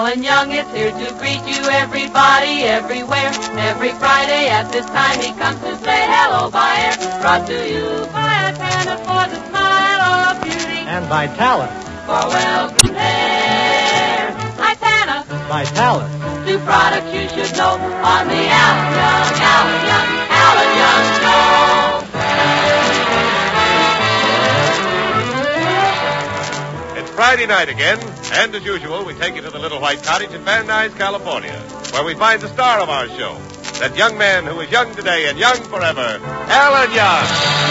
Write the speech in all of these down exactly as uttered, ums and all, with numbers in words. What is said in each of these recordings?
Alan Young is here to greet you, everybody, everywhere. Every Friday at this time he comes to say hello by air. Brought to you by Itana for the smile of beauty. And by talent. For well-groomed hair. Itana. By talent. Two products you should know on the Alan Young, Alan Young, Alan Young show. It's Friday night again, and as usual, we take you to the Little White Cottage in Van Nuys, California, where we find the star of our show, that young man who is young today and young forever, Alan Young.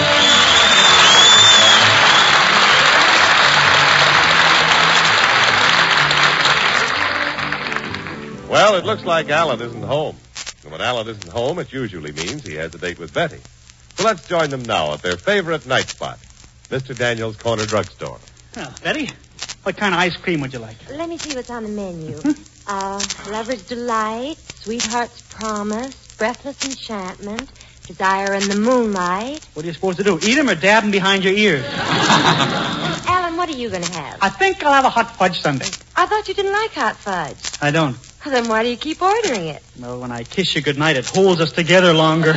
Well, it looks like Alan isn't home. And when Alan isn't home, it usually means he has a date with Betty. So let's join them now at their favorite night spot, Mister Daniel's Corner Drugstore. Well, Betty, what kind of ice cream would you like? Let me see what's on the menu. uh, Lover's Delight, Sweetheart's Promise, Breathless Enchantment, Desire in the Moonlight. What are you supposed to do, eat them or dab them behind your ears? Alan, what are you going to have? I think I'll have a hot fudge sundae. I thought you didn't like hot fudge. I don't. Well, then why do you keep ordering it? Well, when I kiss you goodnight, it holds us together longer.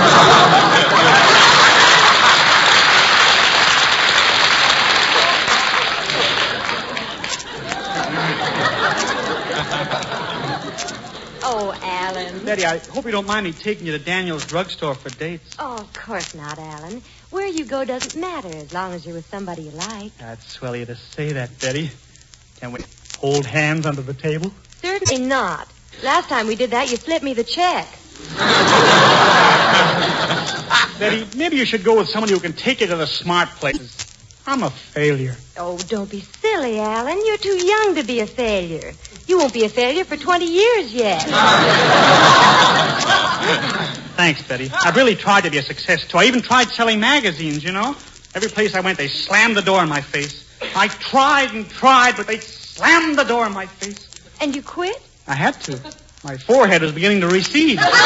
Oh, Alan. Betty, I hope you don't mind me taking you to Daniel's drugstore for dates. Oh, of course not, Alan. Where you go doesn't matter as long as you're with somebody you like. That's swell of you to say that, Betty. Can we hold hands under the table? Certainly not. Last time we did that, you slipped me the check. Betty, maybe you should go with someone who can take you to the smart places. I'm a failure. Oh, don't be silly, Alan. You're too young to be a failure. You won't be a failure for twenty years yet. Thanks, Betty. I've really tried to be a success, too. I even tried selling magazines, you know. Every place I went, they slammed the door in my face. I tried and tried, but they slammed the door in my face. And you quit? I had to. My forehead was beginning to recede. Oh,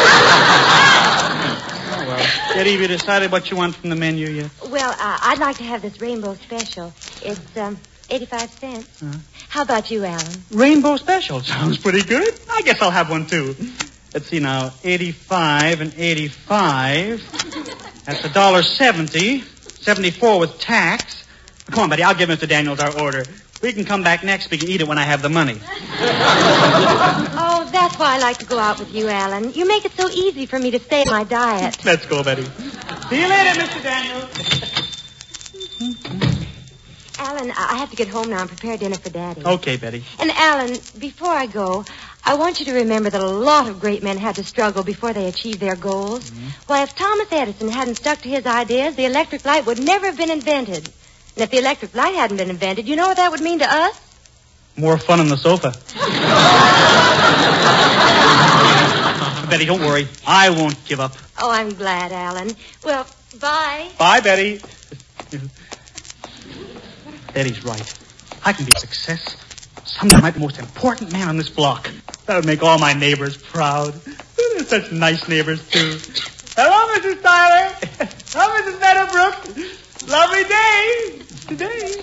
well. Betty, have you decided what you want from the menu yet? Well, uh, I'd like to have this rainbow special. It's um, eighty-five cents. Uh-huh. How about you, Alan? Rainbow special. Sounds pretty good. I guess I'll have one, too. Let's see now. eighty-five and eighty-five. That's one dollar seventy. seventy-four with tax. Come on, Betty. I'll give Mister Daniels our order. We can come back next week and eat it when I have the money. Oh, that's why I like to go out with you, Alan. You make it so easy for me to stay on my diet. Let's go, Betty. See you later, Mister Daniels. Alan, I have to get home now and prepare dinner for Daddy. Okay, Betty. And, Alan, before I go, I want you to remember that a lot of great men had to struggle before they achieved their goals. Mm-hmm. Why, if Thomas Edison hadn't stuck to his ideas, the electric light would never have been invented. And if the electric light hadn't been invented, you know what that would mean to us? More fun on the sofa. Betty, don't worry. I won't give up. Oh, I'm glad, Alan. Well, bye. Bye, Betty. Betty's right. I can be a success. Someday I might be the most important man on this block. That would make all my neighbors proud. They're such nice neighbors, too. Hello, Missus Tyler. Hello, Missus Meadowbrook. Lovely day today.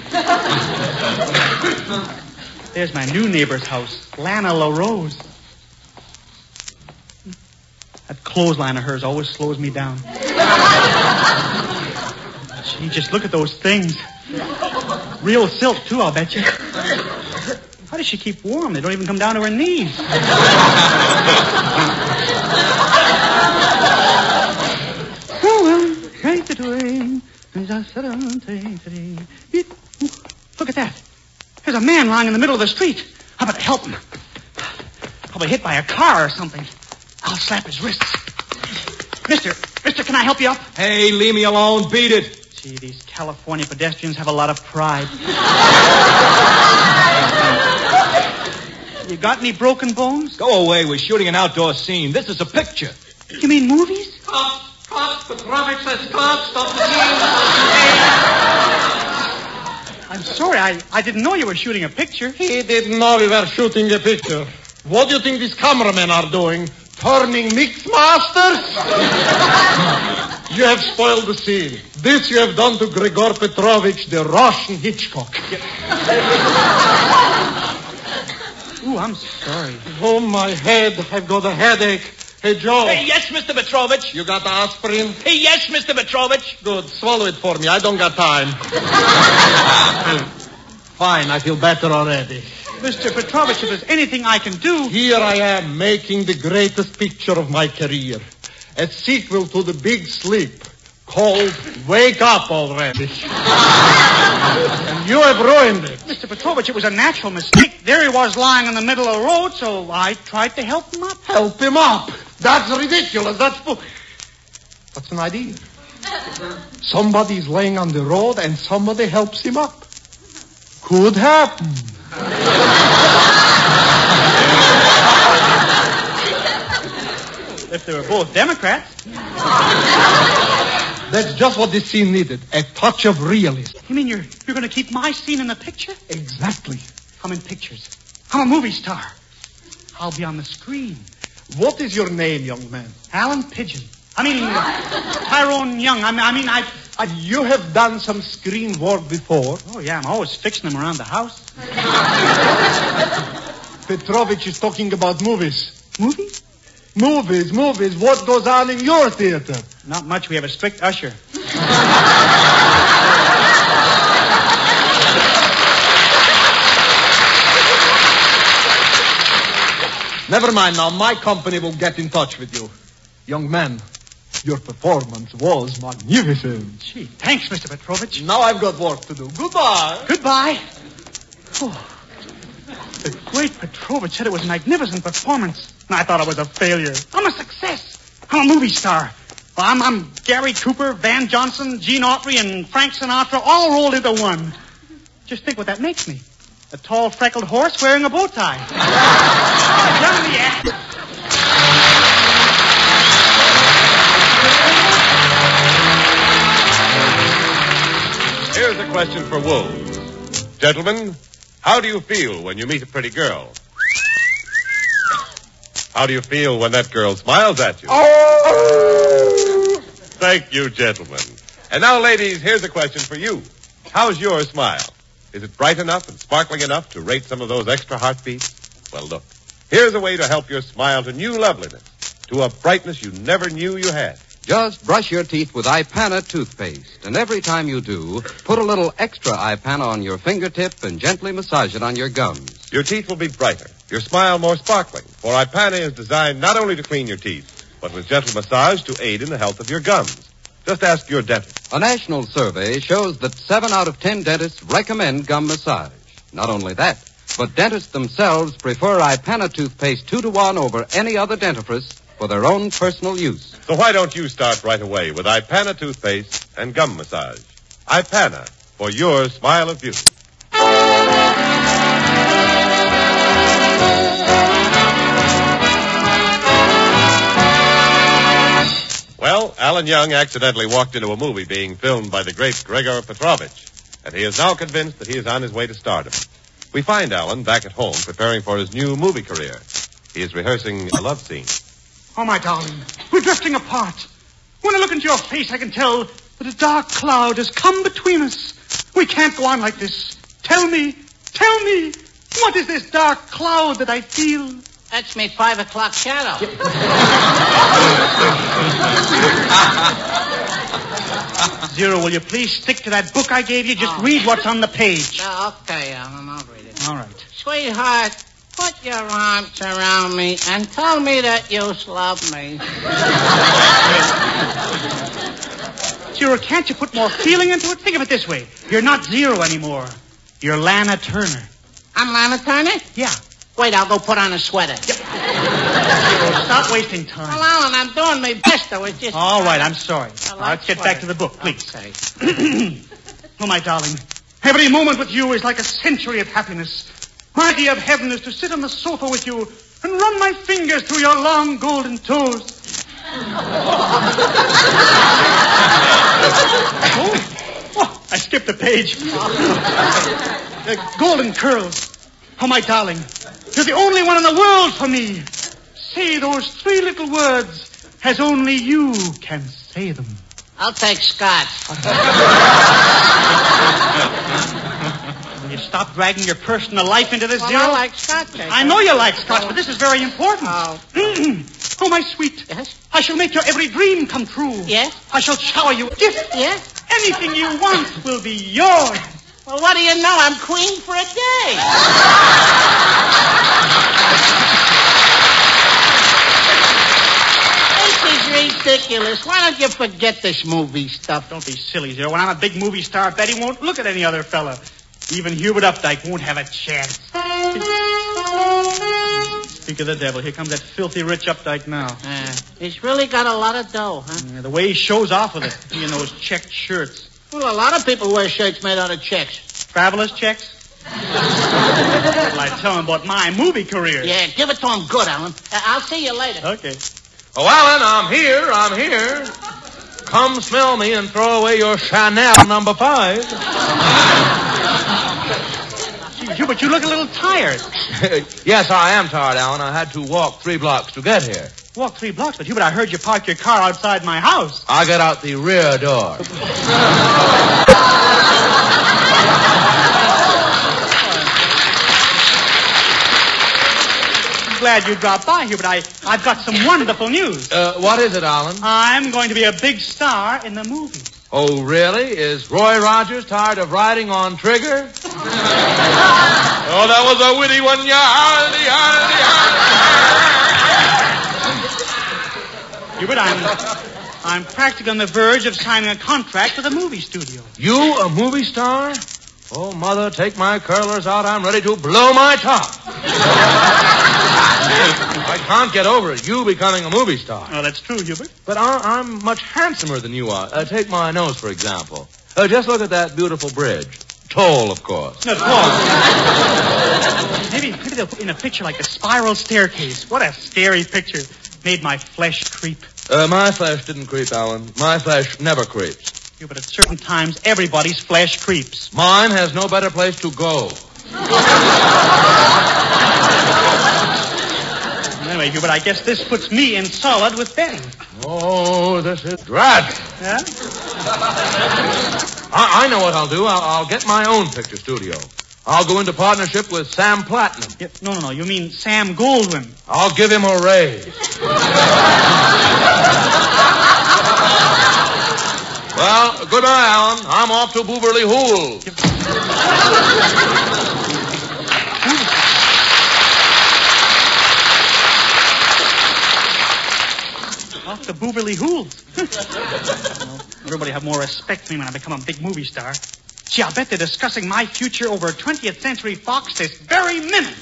There's my new neighbor's house, Lana LaRose. That clothesline of hers always slows me down. Gee, just look at those things. Real silk, too, I'll bet you. How does she keep warm? They don't even come down to her knees. Oh, well, take it away. Look at that. There's a man lying in the middle of the street. How about I help him? Probably hit by a car or something. I'll slap his wrists. Mister, mister, can I help you up? Hey, leave me alone. Beat it. Gee, these California pedestrians have a lot of pride. You got any broken bones? Go away. We're shooting an outdoor scene. This is a picture. You mean movies? Cops, cops, Petrovich says cops, stop the scene. I'm sorry, I, I didn't know you were shooting a picture. He didn't know we were shooting a picture. What do you think these cameramen are doing? Turning mix masters? You have spoiled the scene. This you have done to Grigor Petrovich, the Russian Hitchcock. Ooh, I'm sorry. Oh, my head. I've got a headache. Hey, Joe. Hey, yes, Mister Petrovich. You got the aspirin? Hey, yes, Mister Petrovich. Good. Swallow it for me. I don't got time. Fine. I feel better already. Mister Petrovich, if there's anything I can do... Here I am making the greatest picture of my career. A sequel to The Big Sleep called Wake Up Already. And you have ruined it. Mister Petrovich, it was a natural mistake. There he was lying in the middle of the road, so I tried to help him up. Help him up? That's ridiculous. That's fool. That's an idea. Somebody's laying on the road and somebody helps him up. Could happen. If they were both Democrats. That's just what this scene needed. A touch of realism. You mean you're you're going to keep my scene in the picture? Exactly. I'm in pictures. I'm a movie star. I'll be on the screen. What is your name, young man? Alan Pigeon. I mean, uh, Tyrone Young. I mean, I mean, I... Uh, you have done some screen work before. Oh, yeah, I'm always fixing them around the house. Petrovich is talking about movies. Movies? Movies, movies. What goes on in your theater? Not much. We have a strict usher. Never mind now. My company will get in touch with you. Young man, your performance was magnificent. Gee, thanks, Mister Petrovich. Now I've got work to do. Goodbye. Goodbye. Oh, the great Petrovich said it was a magnificent performance. And I thought I was a failure. I'm a success. I'm a movie star. Well, I'm, I'm Gary Cooper, Van Johnson, Gene Autry, and Frank Sinatra all rolled into one. Just think what that makes me. A tall, freckled horse wearing a bow tie. Oh, Johnny, yeah. Here's a question for wolves. Gentlemen, how do you feel when you meet a pretty girl? How do you feel when that girl smiles at you? Oh! Thank you, gentlemen. And now, ladies, here's a question for you. How's your smile? Is it bright enough and sparkling enough to rate some of those extra heartbeats? Well, look. Here's a way to help your smile to new loveliness, to a brightness you never knew you had. Just brush your teeth with Ipana toothpaste, and every time you do, put a little extra Ipana on your fingertip and gently massage it on your gums. Your teeth will be brighter, your smile more sparkling, for Ipana is designed not only to clean your teeth, but with gentle massage to aid in the health of your gums. Just ask your dentist. A national survey shows that seven out of ten dentists recommend gum massage. Not only that, but dentists themselves prefer Ipana toothpaste two to one over any other dentifrice for their own personal use. So why don't you start right away with Ipana toothpaste and gum massage? Ipana, for your smile of beauty. Well, Alan Young accidentally walked into a movie being filmed by the great Gregor Petrovich, and he is now convinced that he is on his way to stardom. We find Alan back at home preparing for his new movie career. He is rehearsing a love scene. Oh, my darling, we're drifting apart. When I look into your face, I can tell that a dark cloud has come between us. We can't go on like this. Tell me, tell me, what is this dark cloud that I feel? That's me five o'clock shadow. Zero, will you please stick to that book I gave you? Just oh. read what's on the page. Uh, okay, Alan, I'll read it. All right. Sweetheart, put your arms around me and tell me that you love me. Zero, can't you put more feeling into it? Think of it this way. You're not Zero anymore. You're Lana Turner. I'm Lana Turner? Yeah. Wait, I'll go put on a sweater. Yep. Zero, stop wasting time. Well, Alan, I'm doing my best. I was just... All right, I'm sorry. Well, now, let's get sweater. back to the book, please. Okay. Oh, my darling, every moment with you is like a century of happiness. My idea of heaven is to sit on the sofa with you and run my fingers through your long golden toes. oh, oh, I skipped a page. uh, golden curls. Oh, my darling, you're the only one in the world for me. Say those three little words as only you can say them. I'll take Scotch. Will you stop dragging your personal life into this, Well, Zero? I like scotch cake. I know you like scotch, but this is very important. Oh. Oh, my sweet. Yes? I shall make your every dream come true. Yes? I shall shower you with gifts. Yes? Anything you want will be yours. Well, what do you know? I'm queen for a day. This is ridiculous. Why don't you forget this movie stuff? Don't be silly, Zero. When I'm a big movie star, Betty won't look at any other fella. Even Hubert Updike won't have a chance. Speak of the devil, here comes that filthy rich Updike now. Uh, he's really got a lot of dough, huh? Yeah, the way he shows off with it, he in those checked shirts. Well, a lot of people wear shirts made out of checks. Traveler's checks? Well, I tell him about my movie career. Yeah, give it to him good, Alan. Uh, I'll see you later. Okay. Oh, Alan, I'm here. I'm here. Come smell me and throw away your Chanel number five. Gee, Hubert, you look a little tired. Yes, I am tired, Alan. I had to walk three blocks to get here. Walk three blocks, but Hubert, I heard you park your car outside my house. I got out the rear door. I'm glad you dropped by, Hubert. I, I've got some wonderful news. Uh, what is it, Alan? I'm going to be a big star in the movie. Oh, really? Is Roy Rogers tired of riding on Trigger? Oh, that was a witty one. Yeah, hardy, hardy, hardy. Hubert, I'm, I'm practically on the verge of signing a contract with a movie studio. You, a movie star? Oh, Mother, take my curlers out. I'm ready to blow my top. I can't get over it, you becoming a movie star. Oh, that's true, Hubert. But I, I'm much handsomer than you are. Uh, take my nose, for example. Uh, just look at that beautiful bridge. Toll, of course. No, maybe, maybe they'll put in a picture like the spiral staircase. What a scary picture. Made my flesh creep. Uh, my flesh didn't creep, Alan. My flesh never creeps. Yeah, but at certain times, everybody's flesh creeps. Mine has no better place to go. Anyway, Hubert, I guess this puts me in solid with Betty. Oh, this is dreadful. Yeah? I, I know what I'll do. I'll, I'll get my own picture studio. I'll go into partnership with Sam Platinum. Yeah, no, no, no. You mean Sam Goldwyn. I'll give him a raise. Well, goodbye, Alan. I'm off to Booberly Hool. Off to Booberly Hool. Well, everybody have more respect for me when I become a big movie star. Gee, I'll bet they're discussing my future over twentieth Century Fox this very minute.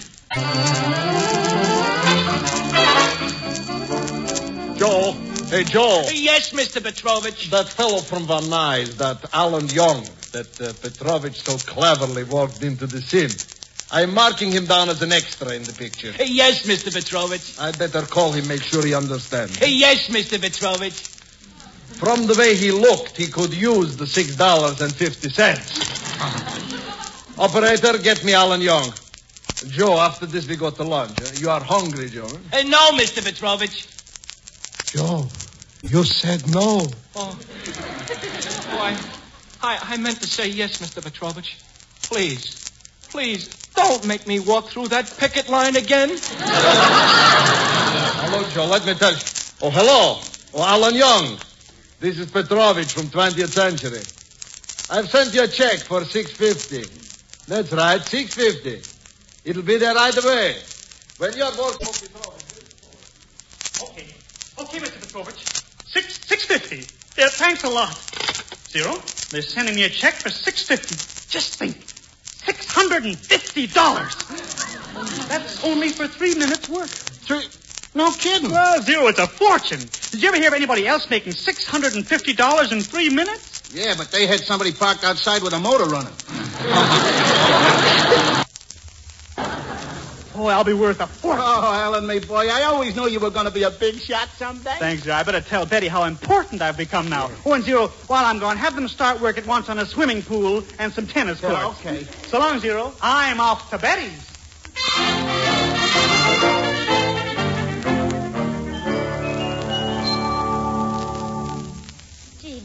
Joe. Hey, Joe. Yes, Mister Petrovich. That fellow from Van Nuys, that Alan Young, that uh, Petrovich so cleverly walked into the scene. I'm marking him down as an extra in the picture. Yes, Mister Petrovich. I'd better call him, make sure he understands. Yes, Mister Petrovich. From the way he looked, he could use the six dollars and fifty cents. Operator, get me Alan Young. Joe, after this we go to lunch. Huh? You are hungry, Joe? Uh, no, Mister Petrovich. Joe, you said no. Oh, oh I, I, I meant to say yes, Mister Petrovich. Please, please, don't make me walk through that picket line again. Hello, Joe, let me tell you. Oh, hello. Oh, Alan Young. This is Petrovich from twentieth Century. I've sent you a check for six fifty. That's right, six fifty. It'll be there right away. When you're working... Okay. Okay, Mister Petrovich. Six, six fifty. Yeah, thanks a lot. Zero, they're sending me a check for six fifty. Just think. Six hundred and fifty dollars. That's only for three minutes' work. Three... No kidding. Well, Zero, it's a fortune. Did you ever hear of anybody else making six hundred and fifty dollars in three minutes? Yeah, but they had somebody parked outside with a motor running. Oh, I'll be worth a fortune. Oh, Alan, my boy, I always knew you were going to be a big shot someday. Thanks, Zero. I better tell Betty how important I've become now. Oh, and Zero, while I'm gone, have them start work at once on a swimming pool and some tennis courts. Yeah, okay. So long, Zero. I'm off to Betty's.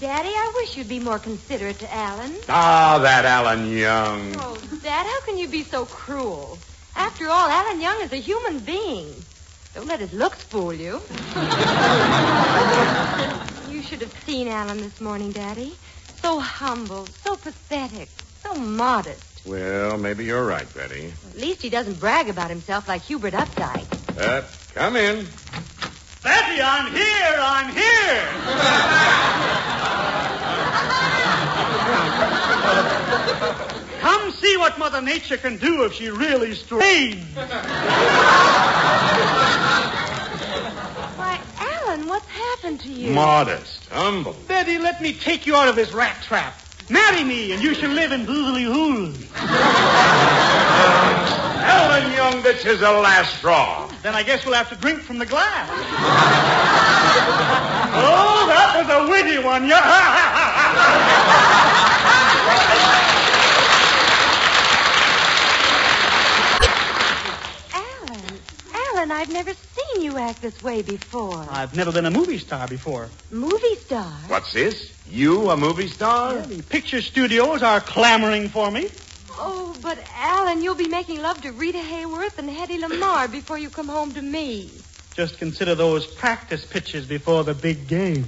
Daddy, I wish you'd be more considerate to Alan. Ah, that Alan Young. Oh, Dad, how can you be so cruel? After all, Alan Young is a human being. Don't let his looks fool you. You should have seen Alan this morning, Daddy. So humble, so pathetic, so modest. Well, maybe you're right, Betty. At least he doesn't brag about himself like Hubert Updike. Uh, come in. Betty, I'm here, I'm here. Come see what Mother Nature can do if she really strains. Why, Alan, what's happened to you? Modest, humble. Betty, let me take you out of this rat trap. Marry me, and you shall live in boozily hoos. Alan Young, this is the last straw. Then I guess we'll have to drink from the glass. Oh, that was a witty one. Yeah. Alan, Alan, I've never seen you act this way before. I've never been a movie star before. Movie star? What's this? You, a movie star? Yeah, the picture studios are clamoring for me. Oh, but Alan, you'll be making love to Rita Hayworth and Hedy Lamarr before you come home to me. Just consider those practice pitches before the big game.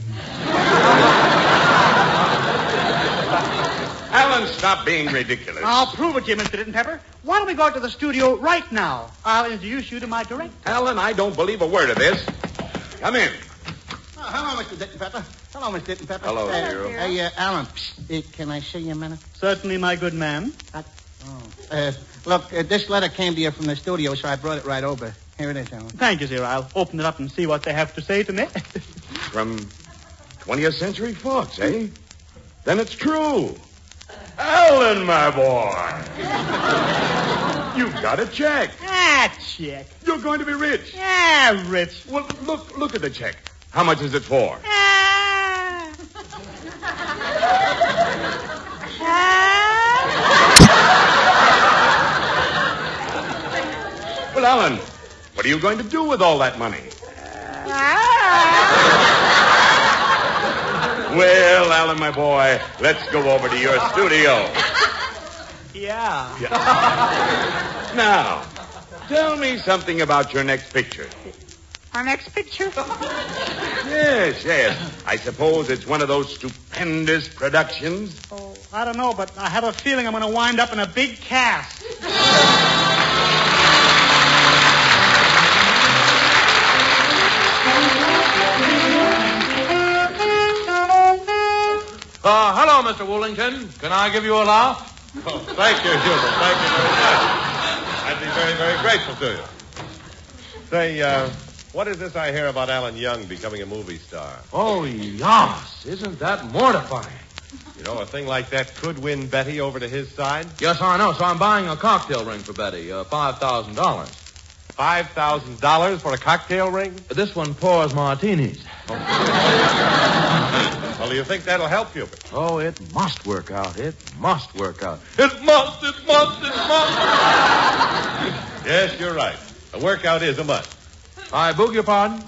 Alan, stop being ridiculous. I'll prove it to you, Mister Ditton Pepper. Why don't we go out to the studio right now? I'll introduce you to my director. Alan, I don't believe a word of this. Come in. Oh, hello, Mister Ditton Pepper. Hello, Mister Ditton Pepper. Hello, uh, Hero. Hey, uh, Alan, uh, can I see you a minute? Certainly, my good man. Uh, oh. uh, look, uh, this letter came to you from the studio, so I brought it right over. Here it is, Alan. Thank you, sir. I'll open it up and see what they have to say to me. From twentieth Century Fox, eh? Then it's true. Alan, my boy. You've got a check. Ah, check. You're going to be rich. Ah, rich. Well, look, look at the check. How much is it for? Ah. Well, Alan, what are you going to do with all that money? Well, Alan, my boy, let's go over to your studio. Yeah. Yeah. Now, tell me something about your next picture. Our next picture? Yes, yes. I suppose it's one of those stupendous productions. Oh, I don't know, but I have a feeling I'm going to wind up in a big cast. Uh, hello, Mister Woolington. Can I give you a laugh? Oh, thank you, Hubert. Thank you very much. I'd be very, very grateful to you. Say, uh, what is this I hear about Alan Young becoming a movie star? Oh, yes. Isn't that mortifying? You know, a thing like that could win Betty over to his side. Yes, I know. So I'm buying a cocktail ring for Betty, uh, five thousand dollars. Five thousand dollars for a cocktail ring? This one pours martinis. Well, do you think that'll help, Hubert? Oh, it must work out. It must work out. It must, it must, it must. Yes, you're right. A workout is a must. I beg your pardon?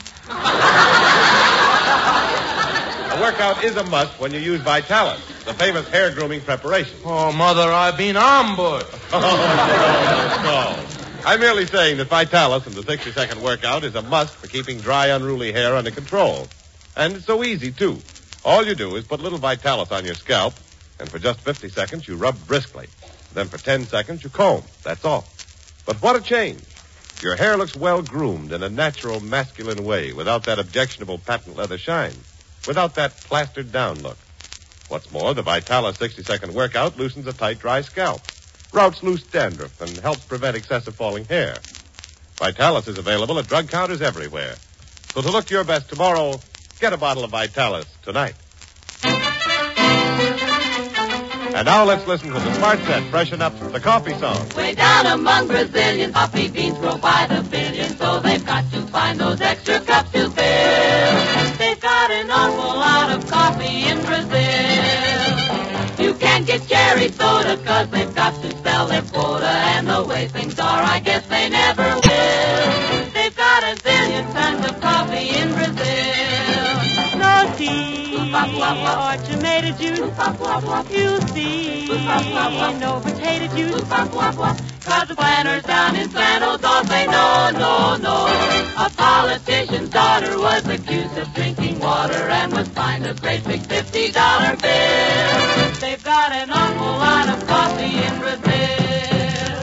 A workout is a must when you use Vitalis, the famous hair grooming preparation. Oh, Mother, I've been ambushed. Oh, no, no. I'm merely saying that Vitalis and the sixty-second workout is a must for keeping dry, unruly hair under control. And it's so easy, too. All you do is put a little Vitalis on your scalp, and for just fifty seconds you rub briskly. Then for ten seconds you comb. That's all. But what a change. Your hair looks well groomed in a natural, masculine way, without that objectionable patent leather shine, without that plastered down look. What's more, the Vitalis sixty-second workout loosens a tight, dry scalp, routs loose dandruff, and helps prevent excessive falling hair. Vitalis is available at drug counters everywhere. So to look your best tomorrow, get a bottle of Vitalis tonight. And now let's listen to the Smart Set freshen up the coffee song. Way down among Brazilians, coffee beans grow by the billion, so they've got to find those extra cups to fill. They've got an awful lot of coffee in Brazil. You can't get cherry soda, cause they've got to sell their quota, and the way things are, I guess they never will. They've got a zillion tons of coffee in Brazil. No tea or tomato. juice, you'll see no potato juice. Cause the planters down in Flannel don't say no, no, no. A politician's daughter was accused of drinking water and was fined a great big fifty dollar bill. They've got an awful lot of coffee in Brazil.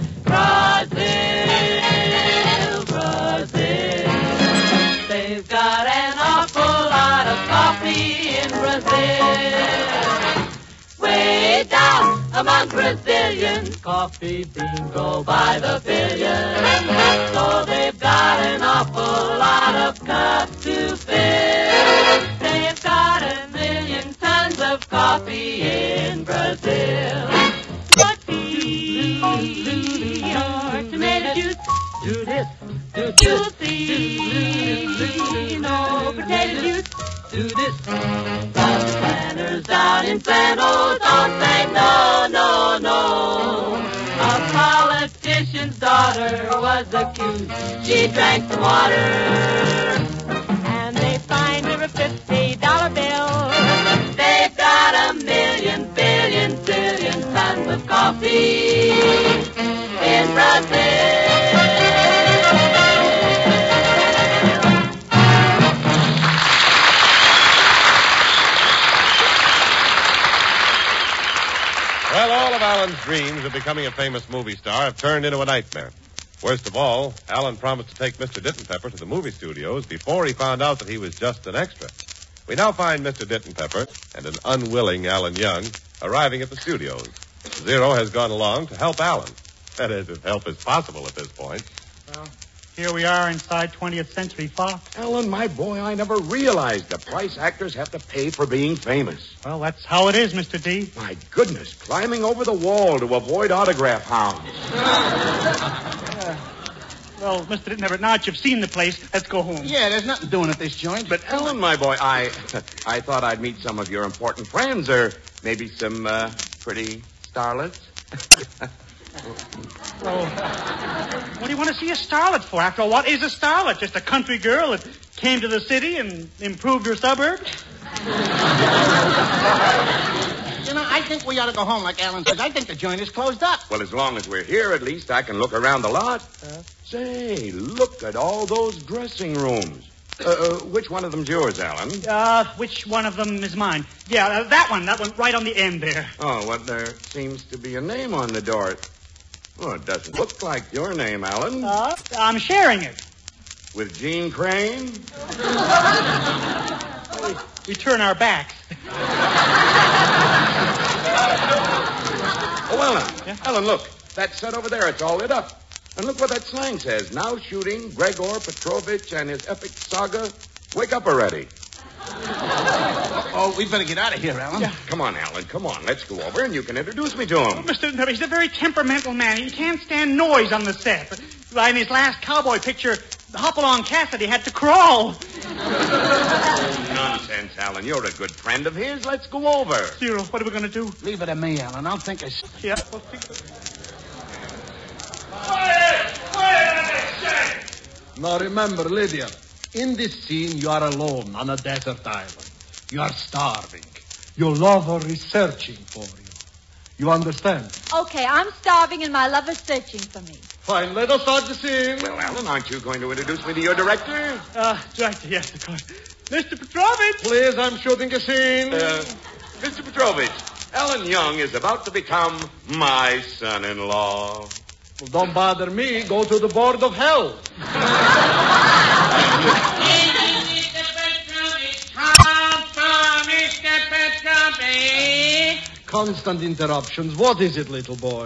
Brazil, Brazil. They've got an awful lot of coffee in Brazil. Way down among Brazilians, coffee beans go by the billion. So they've got an awful lot of cups to fill. They've got a million tons of coffee in Brazil. But tea or tomato juice, do this, do you see no potato juice, do this. But the planters down in Flannel don't say no, no, no. A politician's daughter was accused. She drank some water, and they fined her a fifty dollar bill. They've got a million, billion, billion tons of coffee in Brazil. Well, all of Alan's dreams of becoming a famous movie star have turned into a nightmare. Worst of all, Alan promised to take Mister Dittenpepper to the movie studios before he found out that he was just an extra. We now find Mister Dittenpepper and an unwilling Alan Young arriving at the studios. Zero has gone along to help Alan. That is, if help is possible at this point. Well, here we are inside twentieth Century Fox. Alan, my boy, I never realized the price actors have to pay for being famous. Well, that's how it is, Mister D. My goodness, climbing over the wall to avoid autograph hounds. uh, well, Mister Dittenpepper, now that you've seen the place, let's go home. Yeah, there's nothing doing at this joint. But, Alan, my boy, I I thought I'd meet some of your important friends, or maybe some uh, pretty starlets. Well, what do you want to see a starlet for? After all, what is a starlet? Just a country girl that came to the city and improved her suburbs? You know, I think we ought to go home, like Alan says. I think the joint is closed up. Well, as long as we're here, at least I can look around the lot. Uh, Say, look at all those dressing rooms. Uh, uh, which one of them's yours, Alan? Uh, which one of them is mine? Yeah, uh, that one. That one right on the end there. Oh, well, there seems to be a name on the door. Oh, it doesn't look like your name, Alan. Uh, I'm sharing it. With Gene Crane? we, we turn our backs. Oh, Alan. Yeah? Alan, look. That set over there, it's all lit up. And look what that sign says. Now shooting Gregor Petrovich and his epic saga. Wake up already. Oh, we better get out of here, Alan. Yeah. Come on, Alan. Come on. Let's go over and you can introduce me to him. Oh, Mister Dittenpepper, he's a very temperamental man. He can't stand noise on the set. In his last cowboy picture, Hopalong Cassidy had to crawl. Nonsense, Alan. You're a good friend of his. Let's go over. Zero, what are we going to do? Leave it to me, Alan. I'll think of... Yeah, we'll think of... Quiet! Quiet, I say! Now remember, Lydia, in this scene you are alone on a desert island. You are starving. Your lover is searching for you. You understand? Okay, I'm starving and my lover's searching for me. Fine, let us start the scene. Well, Alan, aren't you going to introduce me to your director? Uh, director, yes, of course. Mister Petrovich! Please, I'm shooting a scene. Uh, Mister Petrovich, Alan Young is about to become my son-in-law. Well, don't bother me. Go to the Board of Health. Mister Petrovich, come for Mister Petrovich. Constant interruptions. What is it, little boy?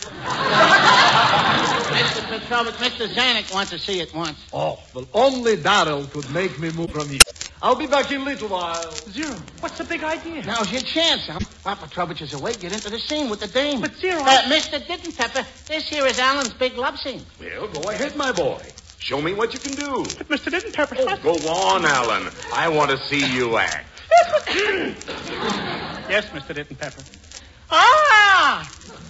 Mister Petrovich, Mister Zanuck wants to see it once. Oh, well, only Darrell could make me move from here. I'll be back in a little while. Zero, what's the big idea? Now's your chance, huh? While Petrovich is away, get into the scene with the dame. But, Zero... Uh, Mister Dittenpepper, this here is Alan's big love scene. Well, go ahead, my boy. Show me what you can do. But, Mister Dittenpepper... Oh, go on, Alan. I want to see you act. Yes, Mister Dittenpepper. Ah!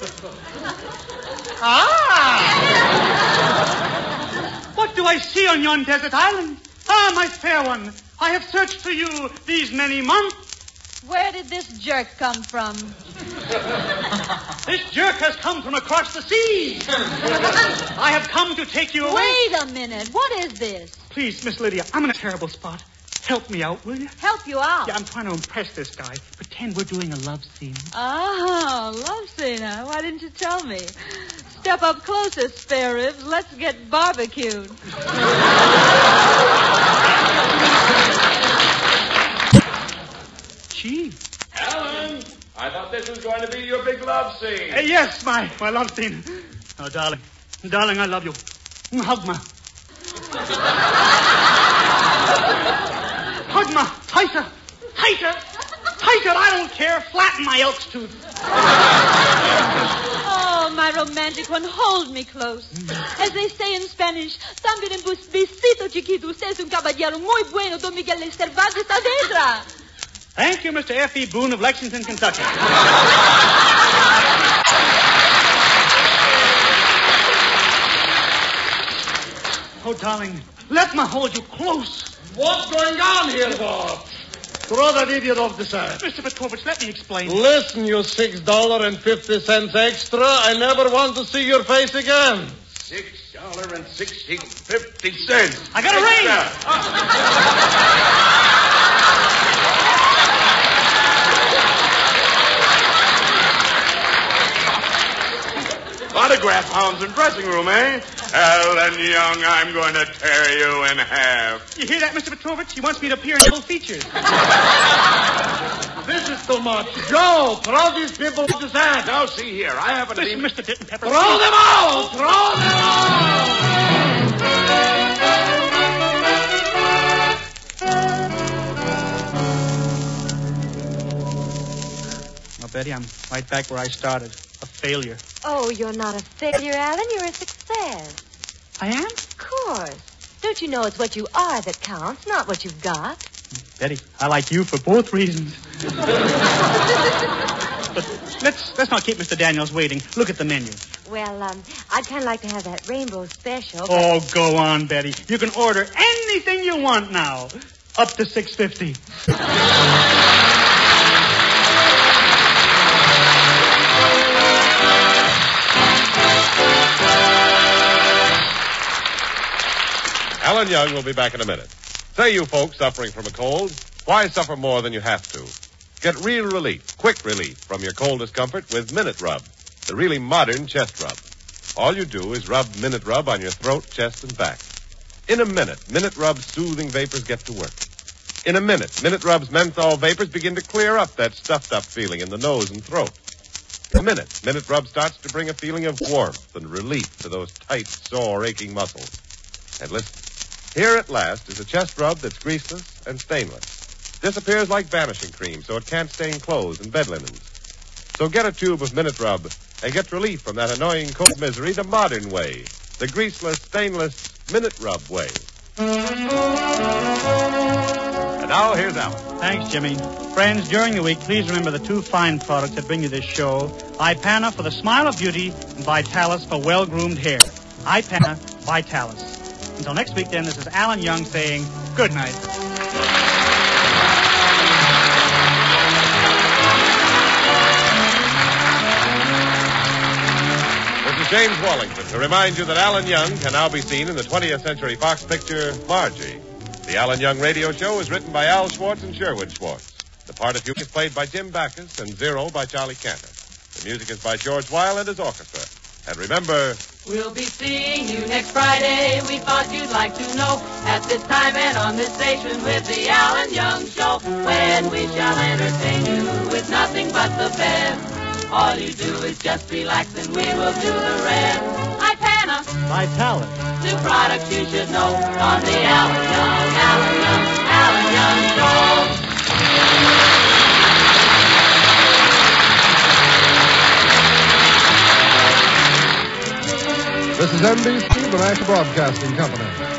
Ah! What do I see on yon desert island? Ah, my fair one, I have searched for you these many months. Where did this jerk come from? This jerk has come from across the sea. I have come to take you away. Wait a minute. What is this? Please, Miss Lydia, I'm in a terrible spot. Help me out, will you? Help you out? Yeah, I'm trying to impress this guy. Pretend we're doing a love scene. Oh, love scene, huh? Why didn't you tell me? Step up closer, spare ribs. Let's get barbecued. Gee. Alan, I thought this was going to be your big love scene. Uh, yes, my, my love scene. Oh, darling. Darling, I love you. Hug me. Hug me. Tighter. Tighter. Tighter. I don't care. Flatten my elk's tooth. Oh, my romantic one, hold me close. As they say in Spanish, también en besito chiquito. Usted es un caballero muy bueno. Don Miguel de Cervantes Saavedra. Thank you, Mister F E. Boone of Lexington, Kentucky. Oh, darling, let me hold you close. What's going on here, Bob? Throw that idiot off the side. Mister Petrovich, let me explain. Listen, you six dollars and fifty cents extra. I never want to see your face again. Six dollars and sixty fifty cents. I got a ring. Autograph hounds in dressing room, eh? Alan Young, I'm going to tear you in half. You hear that, Mister Petrovich? He wants me to appear in double features. This is too much. Joe, throw these people to the side. Now, see here, I haven't Listen, even... Mister Ditton Pepper. Throw them out! Throw them out! Well, Betty, I'm right back where I started. A failure. Oh, you're not a failure, Alan. You're a success. I am? Of course. Don't you know it's what you are that counts, not what you've got? Betty, I like you for both reasons. But let's let's not keep Mister Daniels waiting. Look at the menu. Well, um, I'd kind of like to have that rainbow special. But... Oh, go on, Betty. You can order anything you want now. Up to six fifty. Alan Young will be back in a minute. Say, you folks suffering from a cold, why suffer more than you have to? Get real relief, quick relief from your cold discomfort with Minute Rub, the really modern chest rub. All you do is rub Minute Rub on your throat, chest, and back. In a minute, Minute Rub's soothing vapors get to work. In a minute, Minute Rub's menthol vapors begin to clear up that stuffed-up feeling in the nose and throat. In a minute, Minute Rub starts to bring a feeling of warmth and relief to those tight, sore, aching muscles. And listen. Here at last is a chest rub that's greaseless and stainless. Disappears like vanishing cream, so it can't stain clothes and bed linens. So get a tube of Minute Rub and get relief from that annoying cold misery the modern way, the greaseless, stainless Minute Rub way. And now here's Alan. Thanks, Jimmy. Friends, during the week, please remember the two fine products that bring you this show. Ipana for the smile of beauty and Vitalis for well-groomed hair. Ipana, Vitalis. Until next week, then, this is Alan Young saying good night. This is James Wallington to remind you that Alan Young can now be seen in the twentieth Century Fox picture, Margie. The Alan Young radio show is written by Al Schwartz and Sherwood Schwartz. The part of Duke is played by Jim Backus and Zero by Charlie Cantor. The music is by George Weil and his orchestra. And remember... We'll be seeing you next Friday. We thought you'd like to know at this time and on this station with the Alan Young Show, when we shall entertain you with nothing but the best. All you do is just relax and we will do the rest. Ipana, Vitalis, two products you should know on the Alan Young, Alan Young, Alan Young Show. This is N B C, the National Broadcasting Company.